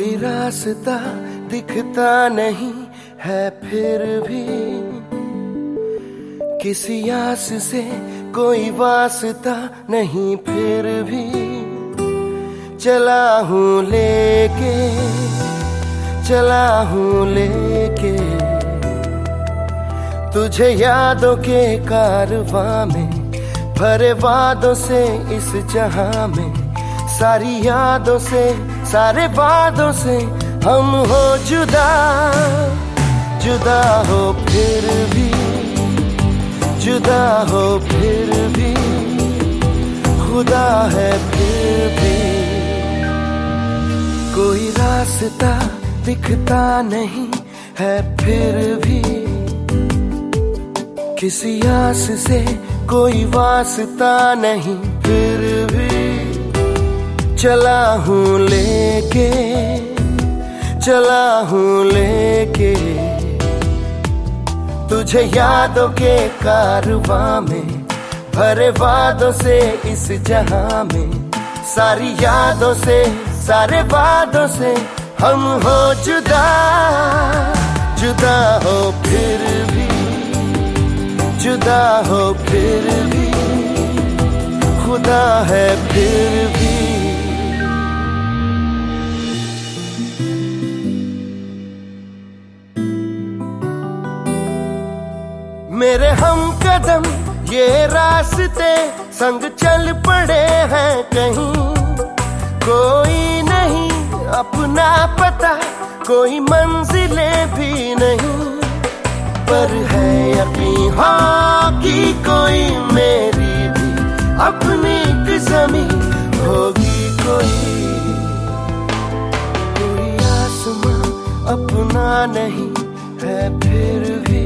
कोई रास्ता दिखता नहीं है फिर भी, किसी आस से कोई वास्ता नहीं फिर भी। चला हूँ लेके, चला हूँ लेके तुझे यादों के कारवां में, भरे वादों से इस जहां में, सारी यादों से सारे वादों से हम हो जुदा। जुदा हो फिर भी, जुदा हो फिर भी, खुदा है फिर भी। कोई रास्ता दिखता नहीं है फिर भी, किसी आस से कोई वास्ता नहीं फिर भी। चला हूँ लेके, चला हूँ लेके तुझे यादों के कारवां में, भरे वादों से इस जहां में, सारी यादों से सारे वादों से हम हो जुदा। जुदा हो फिर भी, जुदा हो फिर भी, खुदा है फिर भी। मेरे हम कदम ये रास्ते संग चल पड़े हैं कहीं, कोई नहीं अपना पता, कोई मंजिलें भी नहीं, पर है यकीन हाँ कि कोई मेरी भी अपनी किस्मी होगी। कोई आसमां अपना नहीं है फिर भी,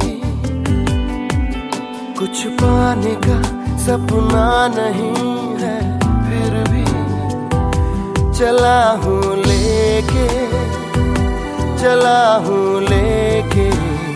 कुछ पाने का सपना नहीं है फिर भी। चला हूँ लेके, चला हूँ लेके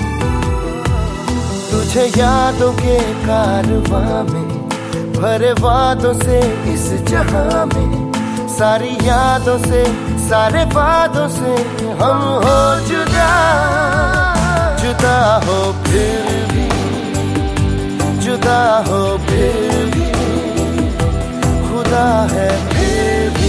तुझे यादों के कारवां में, भरे वादों से इस जहां में, सारी यादों से सारे वादों से हम हो जुदा। जुदा हो फिर भी, जुदा हो फिर भी, खुदा है फिर भी।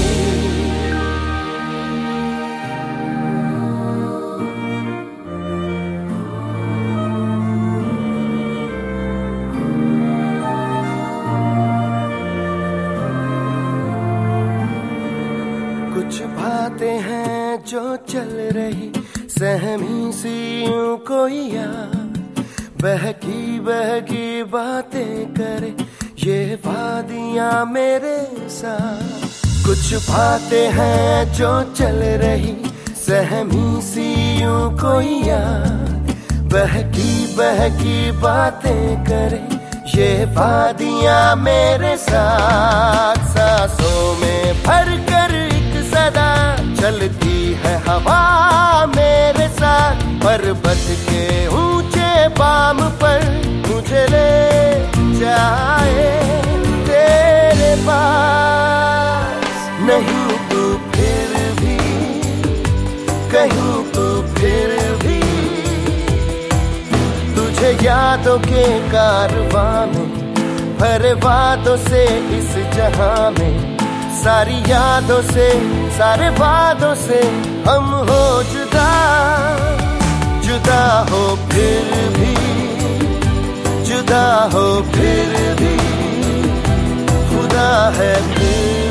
कुछ बातें हैं जो चल रही सहमी सी यूं कोई यार, बहकी बहकी बातें करे ये वादियां मेरे साथ। कुछ बातें हैं जो चल रही सहमी सी यूं कोई यार, बहकी बहकी बातें करे ये वादियां मेरे साथ। सांसों में भर कर एक सदा चलती है हवा मेरे साथ, पर्वत के ऊंचे बाम पर मुझे ले जाए तेरे पास। नहीं तू फिर भी, कहीं तू फिर भी, तुझे यादों के कारवां में, भरे वादों से इस जहां में, सारी यादों से सारे वादों से हम हो जुदा। जुदा हो फिर भी, जुदा हो फिर भी, खुदा है फिर